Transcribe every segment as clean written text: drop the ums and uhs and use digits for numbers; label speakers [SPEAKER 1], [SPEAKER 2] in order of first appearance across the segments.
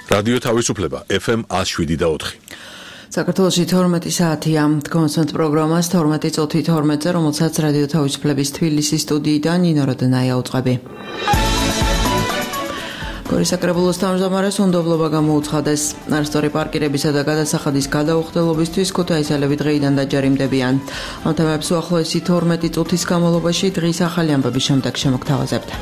[SPEAKER 1] რადიო თავისუფლება FM 107.4.
[SPEAKER 2] საქართველოში 12 საათია კონსერტ პროგრამას 12 წუთი 12-ზე, რომელსაც რადიო თავისუფლების თბილისის სტუდიიდან ნინო როდენაია უწყები. გორის საკრებულოს თავმჯდომარეს უნდობლობა გამოუცხადეს. არასწორი პარკირებისა და გადასახადის გადაუხდელობისთვის ქუთაისელები დღეიდან დაჯერიმდებიან. ამ თემებს უახლოესი 12 წუთის განმავლობაში დღის ახალი ამბების შემდეგ შემოგთავაზებთ.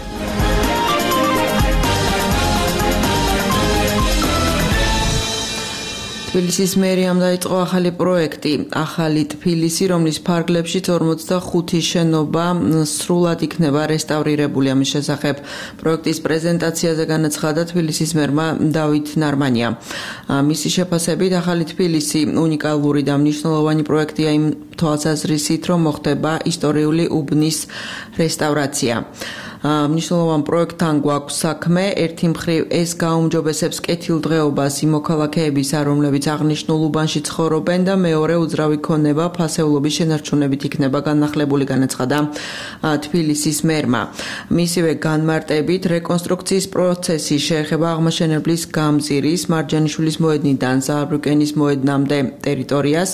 [SPEAKER 2] თბილისის მერიამ დაიწყო ახალი პროექტი, ახალი თბილისი, რომლის ფარგლებში 45 შენობა სრულად იქნება რესტავრირებული. ამის შესახებ პროექტის პრეზენტაციაზე განაცხადა თბილისის მერმა დავით ნარმანია. მისი შეფასებით, ახალი თბილისი უნიკალური და მნიშვნელოვანი პროექტია იმ თვალსაზრისით, რომ მოხდება ისტორიული უბნის რესტავრაცია. მნიშვნელოვან პროექტთან გვაქვს საქმე. ერთი მხრივ ეს გაუმჯობესებს კეთილდღეობას იმ მოქალაქეებისა, რომლებიც აღნიშნულ უბანში ცხოვრობენ და მეორე უძრავი ქონება ფასეულობის შენარჩუნებით იქნება განახლებული, განაცხადა თბილისის მერმა. მისივე განმარტებით რეკონსტრუქციის პროცესი შეეხება აღმაშენებლის გამზირის, მარჯანიშვილის მოედნიდან ზააბრუკენის მოედნამდე ტერიტორიას.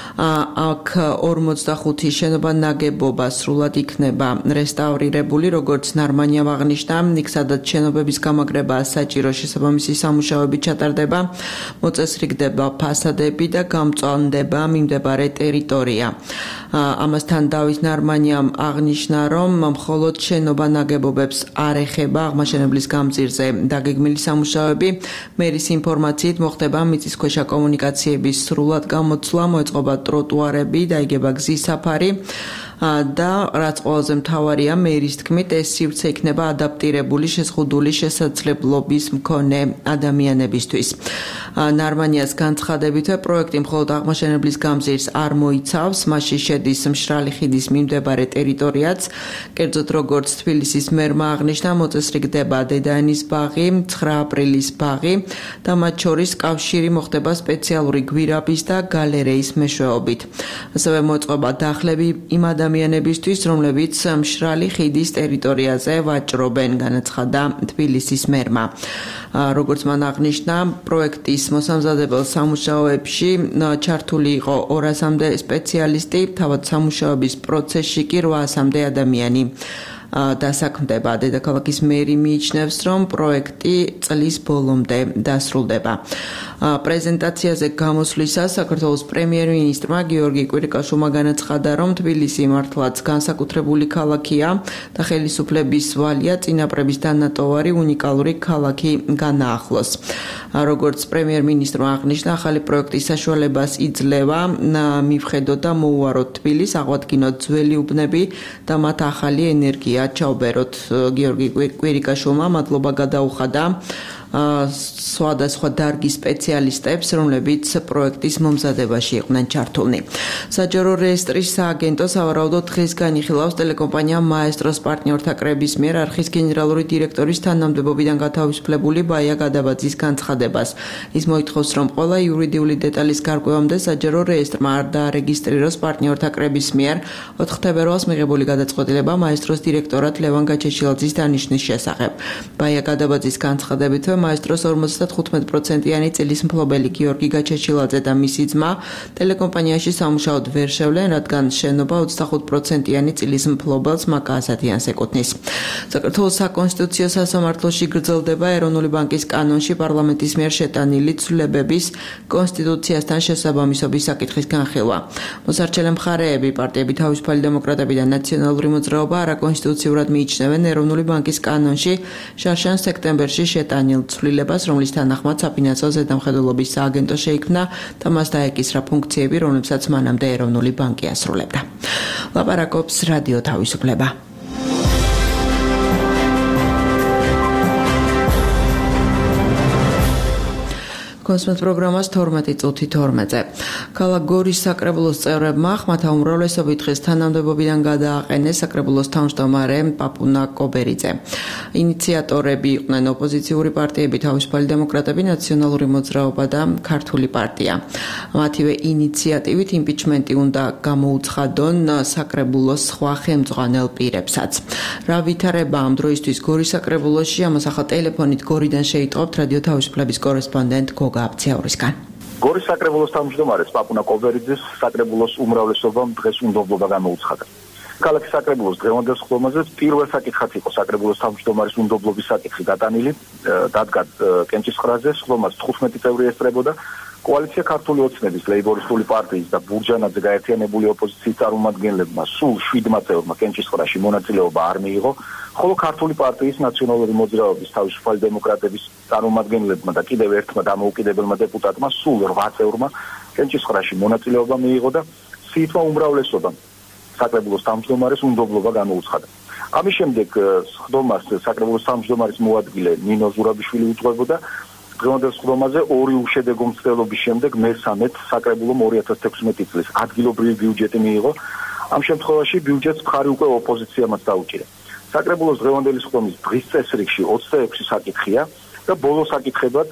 [SPEAKER 2] აქ 45 შენობა ნაგებობა სრულად იქნება რესტავრირებული, როგორც ნარმანიამ აღნიშნა, იქ სადაც შენობების გამაგრება საჭირო შესაბამისი სამუშაოები ჩატარდება, მოწესრიგდება ფასადები და გამწვანდება მიმდებარე ტერიტორია. ამასთან დავით ნარმანიამ აღნიშნა, რომ მხოლოდ შენობა ნაგებობებს არ ეხება აღმაშენებლის გამზირზე დაგეგმილი სამუშაოები. მერის ინფორმაციით მოხდება მიწისქვეშა კომუნიკაციების სრულად გამოცვლა, მოეწყობა ტროტუარები, დაიგება გზის საფარი. და რაც ყველაზე მთავარია, მერის თქმით, ეს სივრცე იქნება ადაპტირებული შეზღუდული შესაძლებლობის მქონე ადამიანებისთვის. ნარმანიას განცხადებით, პროექტი მხოლოდ აღმაშენებლის გამზირს არ მოიცავს, მასში შედის მშრალი ხიდის მიმდებარე ტერიტორიაც. კერძოდ, როგორც თბილისის მერმა აღნიშნა, მოწესრიგდება დედაენის ბაღი, 9 აპრილის ბაღი და მათ შორის კავშირი მოხდება სპეციალური გვირაბის და გალერეის მეშვეობით. ასევე მოწყობა დახლები იმ ადამიანებისთვის, რომლებიც მშრალი ხიდის ტერიტორიაზე ვაჭრობენ, განაცხადა თბილისის მერმა. როგორც მან აღნიშნა, პროექტის მოსამზადებელ სამუშაოებში ჩართული იყო 200-მდე სპეციალისტი, თავად სამუშაოების პროცესში კი 800-მდე ადამიანი დასაქმდება. დედაქალაქის მერი მიიჩნევს, რომ პროექტი წლის ბოლომდე დასრულდება. პრეზენტაციაზე გამოსვლისას საქართველოს პრემიერ-მინისტრმა გიორგი კვირიკაშვილმა განაცხადა, რომ თბილისი მართლაც განსაკუთრებული ქალაქია და ხელისუფლების ვალია წინაპრების დანატოვარი უნიკალური ქალაქი განაახლოს. როგორც პრემიერ-მინისტრმა აღნიშნა, ახალი პროექტის საშუალებას იძლევა მივხედოთ და მოუაროთ თბილისს, აღვადგინოთ ძველი უბნები და მათ ახალი ენერგია ჩაუბეროთ. გიორგი კვირიკაშვილმა მადლობა გადაუხადა სხვადასხვა დარგის სპეციალისტებს, რომლებიც პროექტის მომზადებაში იყვნენ ჩართულნი. საჯარო რეესტრის სააგენტო სავარაუდოდ დღეს განიხილავს ტელეკომპანია მაესტროს პარტნიორთა კრების მიერ არხის გენერალური დირექტორის თანამდებობიდან გათავისუფლებული ბაია გადაბაძის განცხადებას. ის მოითხოვს, რომ ყველა იურიდიული დეტალის გარკვევამდე საჯარო რეესტრმა არ დაარეგისტრიროს პარტნიორთა კრების მიერ 4 თებერვალს მიღებული გადაწყვეტილება მაესტროს დირექტორად ლევან გაჩეჩილაძის დანიშვნის შესახებ. ბაია გადაბაძის განცხადებით, მაესტროს 55%-იანი წილის მფლობელი გიორგი გაჩეჩილაძე და მისი ძმა ტელეკომპანიაში სამუშაოდ ვერ შევლენ, რადგან შენობა 25%-იანი წილის მფლობელს მაკა ასათიანს ეკუთვნის. საქართველოს საკონსტიტუციო სასამართლოში გრძელდება ეროვნული ბანკის კანონში პარლამენტის მიერ შეტანილი ცვლილებების კონსტიტუციასთან შესაბამისობის საკითხის განხილვა. მოსარჩელე მხარეები, პარტიები თავისუფალი დემოკრატები და ნაციონალური მოძრაობა არაკონსტიტუციურად მიიჩნევენ ეროვნული ბანკის კანონში შარშან სექტემბერში შეტანილ ცვლილებას, რომლის თანახმად საფინანსო ზედამხედველობის სააგენტო შეიქმნა და მას დაეკისრა ფუნქციები, რომლებსაც მანამდე ეროვნული ბანკი ასრულებდა. ლაპარაკობს რადიო თავისუფლება. კონსმეთ პროგრამას 12 წუთი 12-ზე. ქალაქ გორის საკრებულოს წევრებმა ხმათა უმრავლესობით დღეს თანამდებობიდან გადააყენეს საკრებულოს თავმჯდომარე პაპუნა კობერიძე. ინიციატორები იყვნენ ოპოზიციური პარტიები, თავისუფალი დემოკრატები, ნაციონალური მოძრაობა და ქართული პარტია. მათივე ინიციატივით იმპიჩმენტი უნდა გამოუცხადონ საკრებულოს სხვა ხელმძღვანელ პირებსაც. რა ვითარება ამ დროისთვის გორის საკრებულოში, ამას ახლა ტელეფონით გორიდან შეიტყობთ რადიო თავისუფლების კორესპონდენტ გოგა აბციაურისგან.
[SPEAKER 3] გორის საკრებულოს თავმჯდომარეს პაპუნა კობერიძეს საკრებულოს უმრავლესობამ დღეს უნდობლობა გამოუცხადა. ქალაქის საკრებულოს დღევანდელ სხდომაზე პირველ საკითხად იყო საკრებულოს თავმჯდომარის უნდობლობის საკითხი დატანილი, დადგა კენჭისყრაზე, სხდომას 15 წევრი ესწრებოდა. კოალიცია ქართული ოცნების, ლეიბორისტული პარტიის და ბურჯანაძე გაერთიანებული ოპოზიციის წარმომადგენლებმა სულ 7 წევრმა კენჭისყრაში მონაწილეობა არ მიიღო, ხოლო ქართული პარტიის ნაციონალური მოძრაობის თავისუფალი დემოკრატების წარმომადგენლებმა და კიდევ ერთმა დამოუკიდებელმა დეპუტატმა სულ 8 წევრმა კენჭისყრაში მონაწილეობა მიიღო და სიითმა უმრავლესობამ საკრებულოს თავმჯდომარეს უნდობლობა გამოუცხადა. ამის შემდეგ სხდომას საკრებულოს თავმჯდომარის მოადგილე ნინო ზურაბიშვილი უძღვებოდა. დღევანდელ სხდომაზე ორი უშედეგო მცდელობის შემდეგ მესამედ საკრებულომ 2016 წლის ადგილობრივი ბიუჯეტი მიიღო. ამ შემთხვევაში ბიუჯეტს მხარი უკვე ოპოზიციამაც დაუჭირა. საკრებულოს დღევანდელი სხდომის დღის წესრიგში 26 საკითხია და ბოლო საკითხებად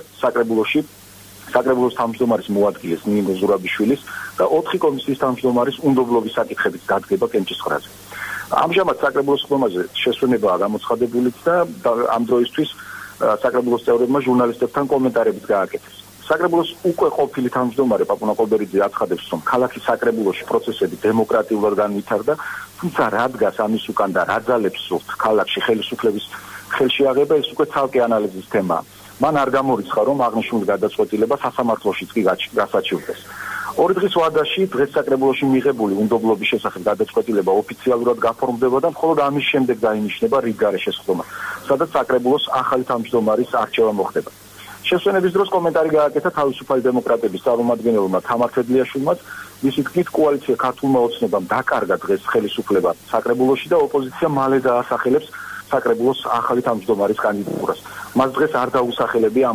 [SPEAKER 3] საკრებულოს თავმჯდომარის მოადგილეს ნინო ზურაბიშვილის და 4 კომისიის თავმჯდომარის უნდობლობის საკითხების დადგება კენჭისყრაზე. ამჟამად საკრებულოს სხდომაზე შესვენებაა გამოცხადებული და ამ დროისთვის საკრებულოს წევრებმა ჟურნალისტებთან კომენტარებიც გააკეთეს. საკრებულოს უკვე ყოფილი თავმჯდომარე პაპუნა კობერიძე აცხადებს, რომ ქალაქის საკრებულოში პროცესები დემოკრატიულად განვითარდა, თუმცა რა დგას ამის უკან და რა ძალებს სურთ ქალაქში ხელისუფლების ხელში აღება, ეს უკვე ცალკე ანალიზის თემაა. მან არ გამორიცხა, რომ აღნიშნული გადაწყვეტილება სასამართლოშიც კი გასაჩივრდეს. 2 დღის ვადაში დღეს საკრებულოში მიღებული უნდობლობის შესახებ გადაწყვეტილება ოფიციალურად გაფორმდება და მხოლოდ ამის შემდეგ დაინიშნება რიგგარეშე სხდომა, სადაც საკრებულოს ახალი თავმჯდომარის არჩევა მოხდება. შესვენების დროს კომენტარი გააკეთა თავისუფალი დემოკრატების წარმომადგენელმა თამარ თედლიაშვილმაც, მისი თქმით კოალიცია ქართულმა ოცნებამ დაკარგა დღეს ხელისუფლება საკრებულოში და ოპოზიცია მალე დაასახელებს საკრებულოს ახალი თავმჯდომარის კანდიდატურას. მას დღეს არ დაუსახელებია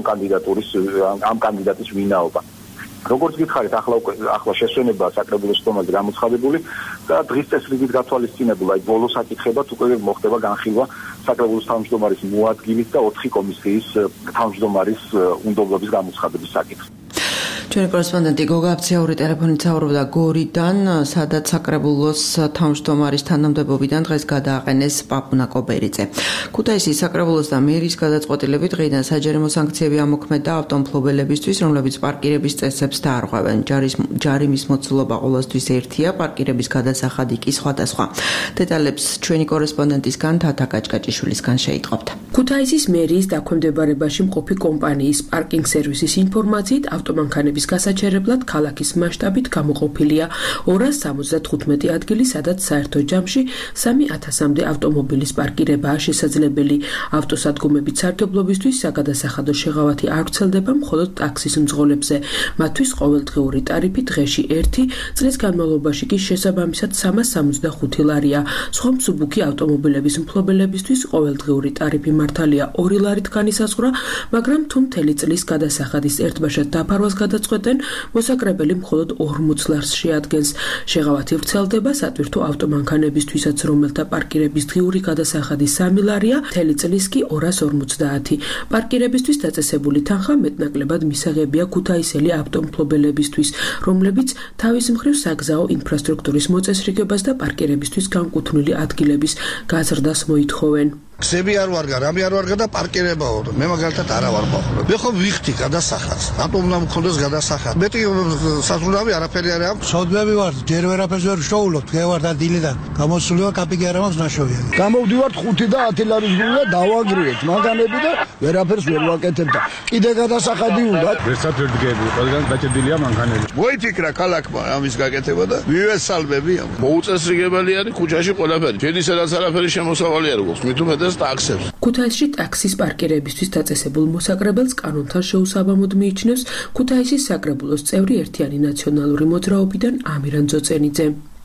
[SPEAKER 3] ამ კანდიდატის ვინაობა. როგორც გითხარით, ახლა შესვენება საკრებულოს სხდომაზე გამოცხადებული და დღის წესრიგით გათვალისწინებულ აი ბოლო საკითხებად უკვე მოხდება განხილვა საკრებულოს თავმჯდომარის მოადგილის და 4 კომისიის თავმჯდომარის უნდობლობის გამოცხადების საკითხი.
[SPEAKER 2] ჩვენი კორესპონდენტი გოგა აბციაური ტელეფონით საუბრობდა გორიდან, სადაც საკრებულოს თავმჯდომარის თანამდებობიდან დღეს გადააყენეს პაპუნა კობერიძე. ქუთაისის საკრებულოს და მერის გადაწყვეტილებით დღეიდან საჯარიმო სანქციები ამოქმედა ავტომფლობელებისთვის, რომლებიც პარკირების წესებს დაარღვევენ. ჯარიმის მოცულობა ყოველთვის ერთია, პარკირების გადასახადი კი სხვადასხვა. დეტალებს ჩვენი კორესპონდენტისგან თათა კაჭკაჭიშვილისგან შეიტყობთ.
[SPEAKER 4] ქუთაისის მერიის დაქვემდებარებაში მყოფი კომპანიის პარკინგ სერვისის ინფორმაციით ავტომანქანების გასაჩერებლად ქალაქის მასშტაბით გამოყოფილია 275 ადგილი, სადაც საერთო ჯამში 3000-მდე ავტომობილის პარკირებაა შესაძლებელი. ავტოსადგომებით სარგებლობისთვის საგადასახადო შეღავათი არ ვრცელდება მხოლოდ ტაქსის მძღოლებზე. მათთვის ყოველდღიური ტარიფი დღეში 1, წლის განმავლობაში კი შესაბამისად 365 ლარია. სხვა მსუბუქი ავტომობილების მფლობელებისთვის ყოველდღიური ტარიფი მართალია 2 ლარით განისაზღვრა, მაგრამ თუ მთელი წლის გადასახადის ერთბაშად დაფარვას გადაწყვეტენ, მოსაკრებელი მხოლოდ 40 ლარს შეადგენს. შეღავათი ვრცელდება სატვირთო ავტომანქანებისთვისაც, რომელთა პარკირების დღიური გადასახადი 3 ლარია, მთელი წლის კი 250. პარკირებისთვის დაწესებული თანხა მეტნაკლებად მისაღებია ქუთაისელი ავტომფლობელებისთვის, რომლებიც თავის მხრივ საგზაო ინფრასტრუქტურის მოწესრიგებას და პარკირებისთვის განკუთვნილი ადგილების გაზრდას მოითხოვენ.
[SPEAKER 5] გზები არ ვარგა, რამე არ ვარგა და პარკირებაო. მე მაგალითად არა ვარ მოხდა. მე ხო ვიხდი გადასახადს. რატომ უნდა მქონდეს გადასახადი? მეტი საზრუნავი არაფერი არ აქვს.
[SPEAKER 6] სოდმები ვარ, ჯერ ვერაფერს ვერ ვშოულობთ, გევარ და დილიდან. გამოსულივა კაპიკი არ მაქვს ნაშოვია.
[SPEAKER 7] გამოვდივართ 5 და 10 ლარის გულდა დავაგრიეთ მაგანები და ვერაფერს ვერ ვაკეთებ და კიდე გადასახადი უნდა.
[SPEAKER 8] ვერცად ვერ დგები, ყველგან დაჭედილია მანქანები.
[SPEAKER 5] მოიფიქრა ქალაქმა ამის გაკეთება და ვივესალმები.
[SPEAKER 8] მოუწესრიგებელი არის ქუჩაში ყველაფერი. ჯედი სადაც არაფერი შემოსავალი არ გვაქვს. მით უმეტეს ტაქსებს.
[SPEAKER 4] ქუთაისში ტაქსის პარკირებისთვის დაწესებულ მოსაკრებელს კანონთან შეუსაბამოდ მიიჩნევს ქუთაისის საკრებულოს წევრი ერთიანი ნაციონალური მოძრაობიდან ამირან ძოწენიძე.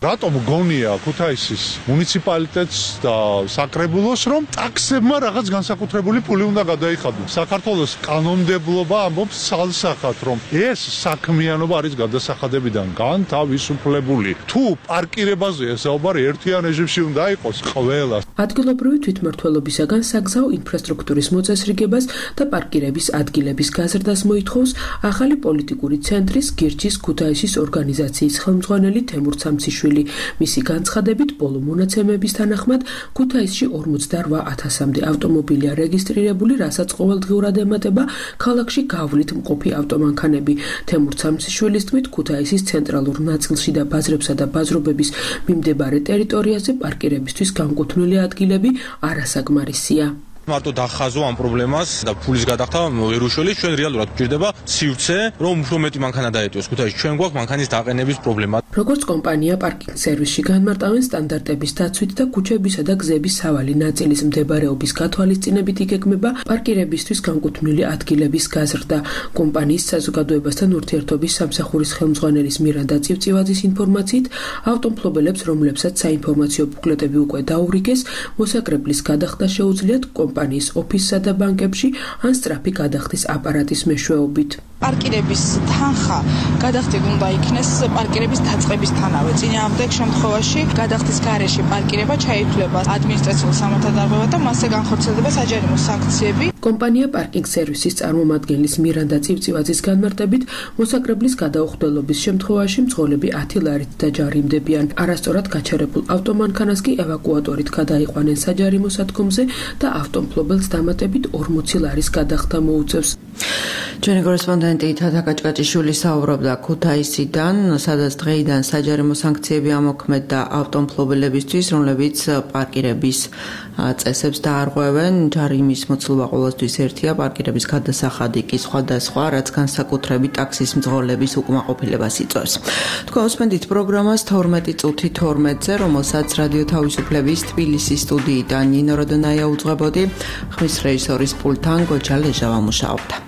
[SPEAKER 9] რატომ გონია ქუთაისის მუნიციპალიტეტს და საკრებულოს რომ ტაქსებმა რაღაც განსაკუთრებული ფული უნდა გადაიხადოს. საქართველოს კანონმდებლობა ამბობს სალსახად რომ ეს საქმიანობა არის გადასახადებიდან განთავისუფლებული. თუ პარკირებაზეა საუბარი ერთიან რეჟიმში უნდა იყოს ყველა.
[SPEAKER 4] ადგილობრივი თვითმმართველობისაგან საგზაო ინფრასტრუქტურის მოწესრიგებას და პარკირების ადგილების გაზრდას მოითხოვს ახალი პოლიტიკური ცენტრის გირჩის ქუთაისის ორგანიზაციის ხელმძღვანელი თემურ ცამციშვილი. მისი განცხადებით, ბოლო მონაცემების თანახმად ქუთაისში 48,000-მდე ავტომობილია რეგისტრირებული, რასაც ყოველდღიურად ემატება ქალაქში გავლით მყოფი ავტომანქანები. თემურ ცამციშვილის თქმით, ქუთაისის ცენტრალურ ნაწილში და ბაზრებსა და ბაზრობების მიმდებარე ტერიტორიაზე პარკირებისთვის განკუთვნილი ადგილები არასაკმარისია.
[SPEAKER 10] მარტო დახაზო ამ პრობლემას და ფულის გადახდა ვერ უშველის, ჩვენ რეალურად გვჭირდება სივრცე, რომ უფრო მეტი მანქანა დაეტიოს ქუთაისში. ჩვენ გვაქვს მანქანის დაყენების პრობლემა.
[SPEAKER 4] როგორც კომპანია პარკინგ სერვისში განმარტავენ სტანდარტების დაცვით და ქუჩებისა და გზების სავალი ნაწილის მდებარეობის გათვალისწინებით იგეგმება პარკირებისთვის განკუთვნილი ადგილების გაზრდა. კომპანიის საზოგადოებასთან ურთიერთობის სამსახურის ხელმძღვანელის მირანდა წივწივაძის ინფორმაციით, ავტომფლობელებს, რომლებსაც საინფორმაციო ბუკლეტები უკვე დაურიგეს, მოსაკრებლის გადახდა შეუძლიათ კომპანიის ოფისსა და ბანკებში ან სწრაფი გადახდის აპარატის მეშვეობით.
[SPEAKER 11] პარკირების თანხა გადახდილი უნდა იქნეს პარკირების დაწყებისთანავე. წინააღმდეგ შემთხვევაში გადახდის გარეშე პარკირება ჩაითვლება ადმინისტრაციულ სამართალდარღვევად და მასზე განხორციელდება საჯარიმო სანქციები. კომპანია პარკინგ სერვისის წარმომადგენლის მირანდა წივწივაძის განმარტებით, მოსაკრებლის გადაუხდელობის შემთხვევაში მძღოლები 10 ლარით დაჯარიმდებიან. არასწორად გაჩერებულ ავტომანქანას კი ევაკუატორით გადაიყვანენ საჯარიმო სადგომზე და ავტომფლობელს დამატებით 40 ლარის გადახდა მოუწევს.
[SPEAKER 2] ჩვენი კორესპონდენტი თათა კაჭკაჭიშვილი საუბრობდა ქუთაისიდან, სადაც დღეიდან საჯარიმო სანქციები ამოქმედდა ავტომფლობელებისთვის, რომლებიც პარკირების წესებს დაარღვევენ. ჯარიმის მოცულობა ყოველთვის ერთია, პარკირების გადასახადი კი სხვადასხვა, რაც განსაკუთრებით ტაქსის მძღოლების უკმაყოფილებას იწვევს. თქვენ უსმენთ პროგრამას 12 წუთი 12-ზე, რომელსაც რადიო თავისუფლების თბილისის სტუდიიდან ნინო როდონაია უძღვებოდი, ხმის რეჟისორის პულტთან გოჩა ლეჟავა მუშაობდა.